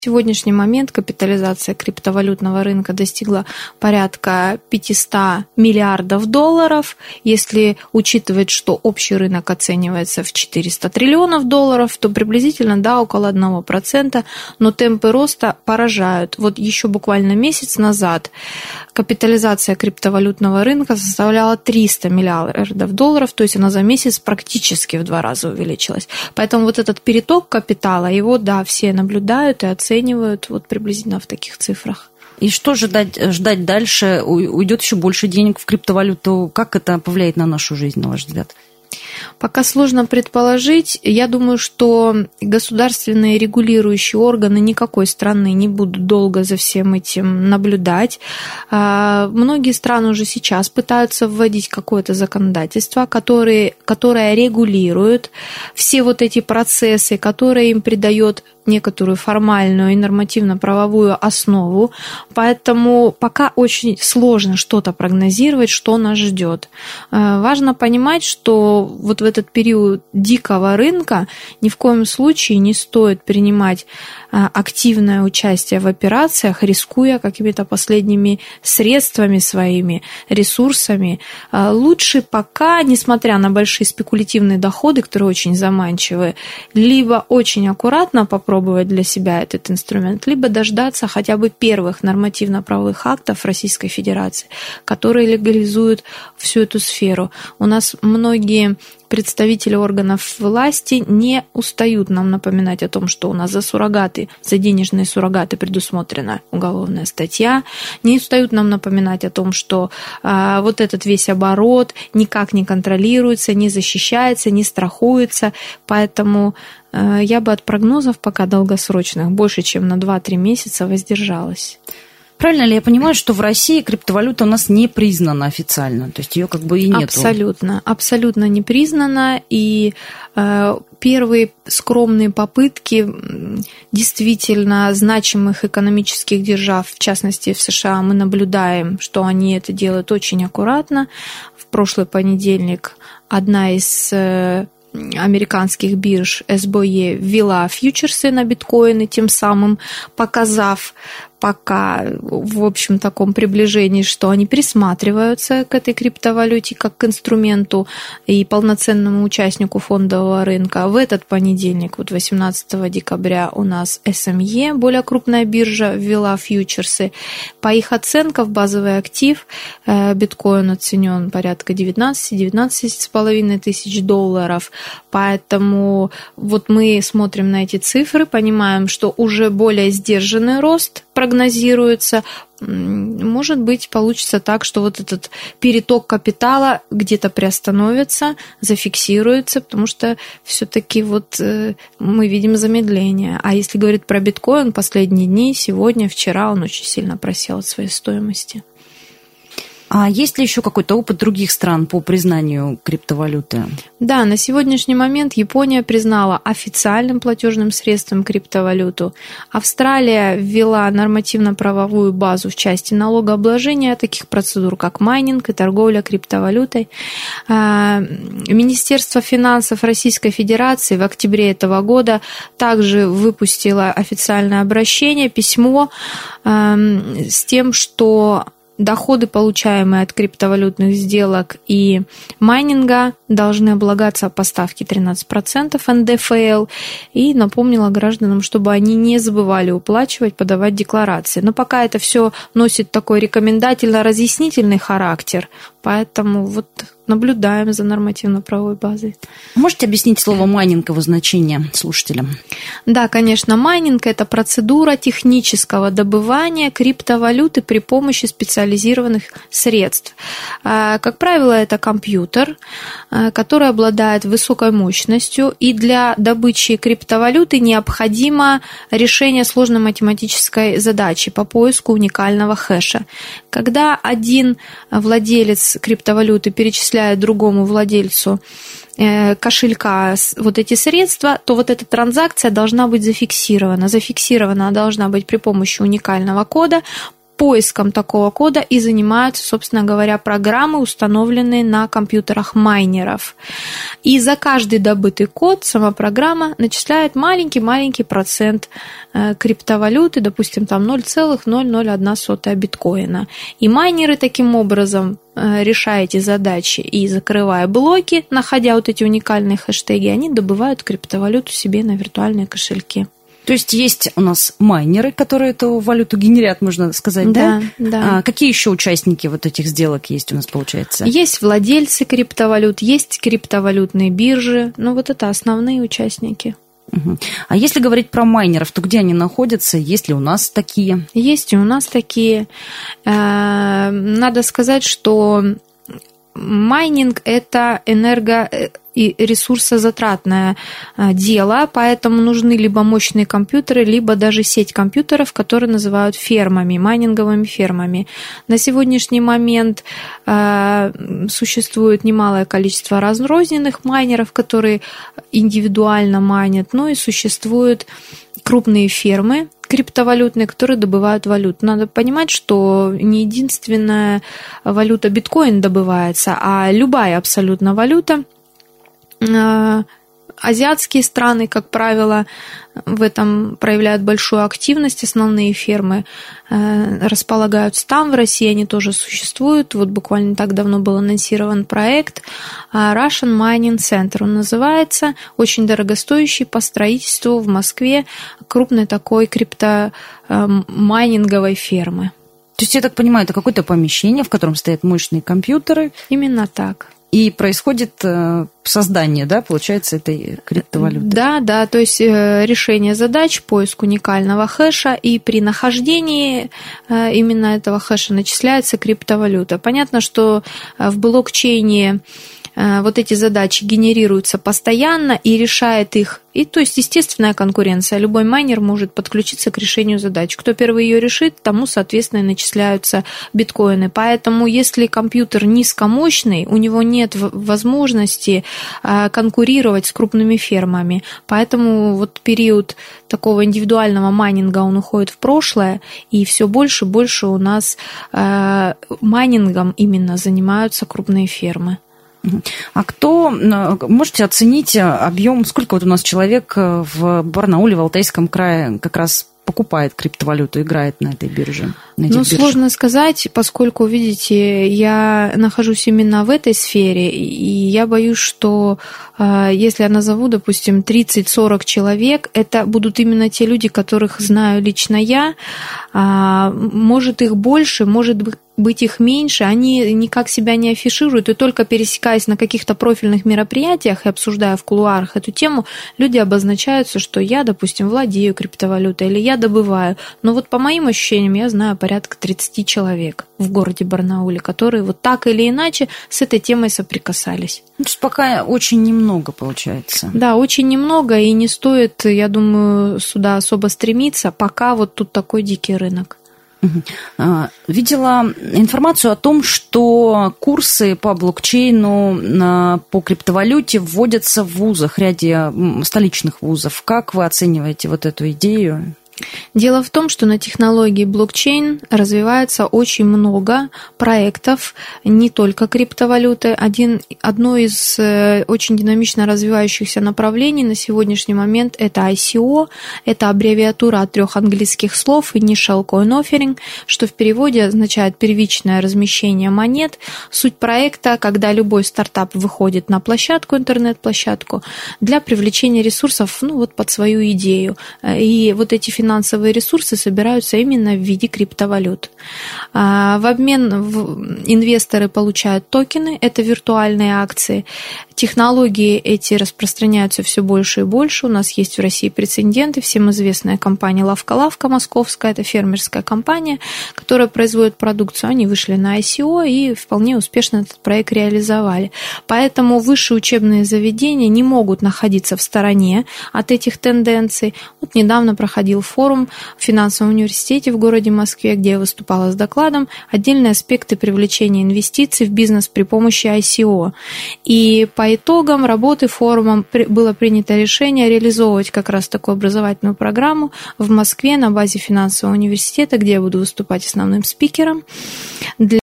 В сегодняшний момент капитализация криптовалютного рынка достигла порядка 500 миллиардов долларов. Если учитывать, что общий рынок оценивается в 400 триллионов долларов, то приблизительно, да, около 1%, но темпы роста поражают. Вот еще буквально месяц назад капитализация криптовалютного рынка составляла 300 миллиардов долларов, то есть она за месяц практически в 2 раза увеличилась. Поэтому вот этот переток капитала, его, да, все наблюдают и оценивают вот приблизительно в таких цифрах. И что ждать дальше? Уйдет еще больше денег в криптовалюту? Как это повлияет на нашу жизнь, на ваш взгляд? Пока сложно предположить. Я думаю, что государственные регулирующие органы никакой страны не будут долго за всем этим наблюдать. Многие страны уже сейчас пытаются вводить какое-то законодательство, которое регулирует все вот эти процессы, которое им придает некоторую формальную и нормативно-правовую основу, поэтому пока очень сложно что-то прогнозировать, что нас ждет. Важно понимать, что вот в этот период дикого рынка ни в коем случае не стоит принимать активное участие в операциях, рискуя какими-то последними средствами своими, ресурсами. Лучше пока, несмотря на большие спекулятивные доходы, которые очень заманчивы, либо очень аккуратно попробовать для себя этот инструмент, либо дождаться хотя бы первых нормативно-правовых актов Российской Федерации, которые легализуют всю эту сферу. У нас многие представители органов власти не устают нам напоминать о том, что у нас за денежные суррогаты предусмотрена уголовная статья, не устают нам напоминать о том, что вот этот весь оборот никак не контролируется, не защищается, не страхуется, поэтому я бы от прогнозов пока долгосрочных больше, чем на 2-3 месяца воздержалась. Правильно ли я понимаю, что в России криптовалюта у нас не признана официально? То есть ее как бы и нет? Абсолютно не признана. И первые скромные попытки действительно значимых экономических держав, в частности в США, мы наблюдаем, что они это делают очень аккуратно. В прошлый понедельник одна из американских бирж SBOE ввела фьючерсы на биткоины, тем самым показав пока в общем таком приближении, что они присматриваются к этой криптовалюте как к инструменту и полноценному участнику фондового рынка. В этот понедельник, 18 декабря, у нас SME, более крупная биржа, ввела фьючерсы. По их оценкам, базовый актив биткоин оценен порядка 19-19,5 тысяч долларов. Поэтому вот мы смотрим на эти цифры, понимаем, что уже более сдержанный рост прогнозируется. Может быть, получится так, что вот этот переток капитала где-то приостановится, зафиксируется, потому что все-таки вот мы видим замедление. А если говорить про биткоин, последние дни, сегодня, вчера он очень сильно просел от своей стоимости. А есть ли еще какой-то опыт других стран по признанию криптовалюты? Да, на сегодняшний момент Япония признала официальным платежным средством криптовалюту. Австралия ввела нормативно-правовую базу в части налогообложения таких процедур, как майнинг и торговля криптовалютой. Министерство финансов Российской Федерации в октябре этого года также выпустило официальное обращение, письмо с тем, что доходы, получаемые от криптовалютных сделок и майнинга, должны облагаться по ставке 13% НДФЛ, и напомнила гражданам, чтобы они не забывали уплачивать, подавать декларации. Но пока это все носит такой рекомендательно-разъяснительный характер, поэтому вот наблюдаем за нормативно-правовой базой. Можете объяснить слово майнинг, его значение слушателям? Да, конечно, майнинг – это процедура технического добывания криптовалюты при помощи специализированных средств. Как правило, это компьютер, который обладает высокой мощностью, и для добычи криптовалюты необходимо решение сложной математической задачи по поиску уникального хэша. Когда один владелец криптовалюты перечисляет другому владельцу кошелька вот эти средства, то вот эта транзакция должна быть зафиксирована. Зафиксирована она должна быть при помощи уникального кода, поиском такого кода и занимаются, собственно говоря, программы, установленные на компьютерах майнеров. И за каждый добытый код сама программа начисляет маленький-маленький процент криптовалюты, допустим, там 0,001 биткоина. И майнеры таким образом, решая эти задачи и закрывая блоки, находя вот эти уникальные хэштеги, они добывают криптовалюту себе на виртуальные кошельки. То есть есть у нас майнеры, которые эту валюту генерят, можно сказать, да? Да. А какие еще участники вот этих сделок есть у нас, получается? Есть владельцы криптовалют, есть криптовалютные биржи, но вот это основные участники. Угу. А если говорить про майнеров, то где они находятся? Есть ли у нас такие? Есть и у нас такие. Надо сказать, что майнинг – это и ресурсозатратное дело, поэтому нужны либо мощные компьютеры, либо даже сеть компьютеров, которые называют фермами, майнинговыми фермами. На сегодняшний момент существует немалое количество разрозненных майнеров, которые индивидуально майнят, но и существуют крупные фермы криптовалютные, которые добывают валюту. Надо понимать, что не единственная валюта биткоин добывается, а любая абсолютно валюта. Азиатские страны, как правило, в этом проявляют большую активность. Основные фермы располагаются там. В России они тоже существуют. Вот буквально не так давно был анонсирован проект Russian Mining Center. Он называется. Очень дорогостоящий по строительству в Москве крупной такой криптомайнинговой фермы. То есть, я так понимаю, это какое-то помещение, в котором стоят мощные компьютеры? Именно так. И происходит создание, да, получается, этой криптовалюты? Да, то есть решение задач, поиск уникального хэша, и при нахождении именно этого хэша начисляется криптовалюта. Понятно, что в блокчейне вот эти задачи генерируются постоянно и решает их. И то есть естественная конкуренция. Любой майнер может подключиться к решению задач. Кто первый ее решит, тому, соответственно, и начисляются биткоины. Поэтому, если компьютер низкомощный, у него нет возможности конкурировать с крупными фермами. Поэтому вот период такого индивидуального майнинга, он уходит в прошлое, и все больше и больше у нас майнингом именно занимаются крупные фермы. А кто, можете оценить объем, сколько вот у нас человек в Барнауле, в Алтайском крае как раз покупает криптовалюту, играет на этой бирже? Сложно сказать, поскольку, видите, я нахожусь именно в этой сфере, и я боюсь, что если я назову, допустим, 30-40 человек, это будут именно те люди, которых знаю лично я. Может, их больше, может быть, их меньше, они никак себя не афишируют, и только пересекаясь на каких-то профильных мероприятиях и обсуждая в кулуарах эту тему, люди обозначаются, что я, допустим, владею криптовалютой или я добываю. Но вот по моим ощущениям я знаю порядка 30 человек в городе Барнауле, которые вот так или иначе с этой темой соприкасались. То есть пока очень немного получается. Да, очень немного, и не стоит, я думаю, сюда особо стремиться, пока вот тут такой дикий рынок. Видела информацию о том, что курсы по блокчейну, по криптовалюте вводятся в вузах, ряде столичных вузов. Как вы оцениваете вот эту идею? Дело в том, что на технологии блокчейн развивается очень много проектов, не только криптовалюты. Одно из очень динамично развивающихся направлений на сегодняшний момент – это ICO. Это аббревиатура от 3 английских слов Initial Coin Offering, что в переводе означает первичное размещение монет. Суть проекта, когда любой стартап выходит на площадку, интернет-площадку, для привлечения ресурсов под свою идею. И вот эти финансовые ресурсы собираются именно в виде криптовалют. В обмен инвесторы получают токены, это виртуальные акции. Технологии эти распространяются все больше и больше. У нас есть в России прецеденты. Всем известная компания «Лавка-Лавка» московская, это фермерская компания, которая производит продукцию. Они вышли на ICO и вполне успешно этот проект реализовали. Поэтому высшие учебные заведения не могут находиться в стороне от этих тенденций. Вот недавно проходил форум в финансовом университете в городе Москве, где я выступала с докладом «Отдельные аспекты привлечения инвестиций в бизнес при помощи ICO». И по по итогам работы форума было принято решение реализовывать как раз такую образовательную программу в Москве на базе финансового университета, где я буду выступать основным спикером.